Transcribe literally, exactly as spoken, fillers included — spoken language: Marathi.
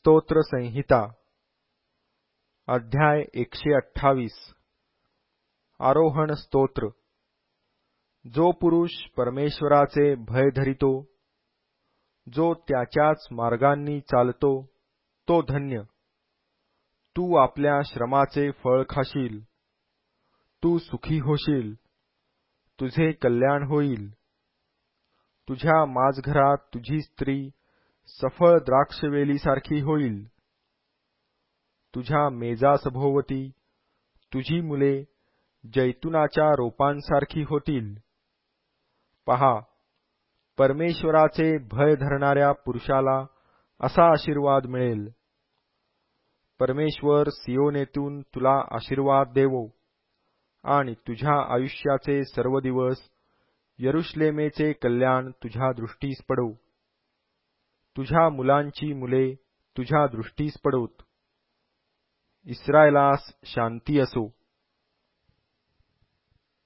स्तोत्र संहिता अध्याय एकशे अठ्ठावीस आरोहण स्तोत्र। जो पुरुष परमेश्वराचे भय धरितो, जो त्याच्याच मार्गांनी चालतो, तो धन्य। तू आपल्या श्रमाचे फळ खाशील, तू सुखी होशील, तुझे कल्याण होईल। तुझ्या माझघरात तुझी स्त्री सफळ द्राक्षवेलीसारखी होईल। तुझ्या मेजासभोवती तुझी मुले जैतुनाच्या रोपांसारखी होतील। पहा, परमेश्वराचे भय धरणाऱ्या पुरुषाला असा आशीर्वाद मिळेल। परमेश्वर सियोनेतून तुला आशीर्वाद देवो आणि तुझ्या आयुष्याचे सर्व दिवस यरुशलेमेचे कल्याण तुझ्या दृष्टीस पडो। तुझ्या मुलांची मुले तुझ्या दृष्टीस पडोत। इस्रायेलास शांती असो।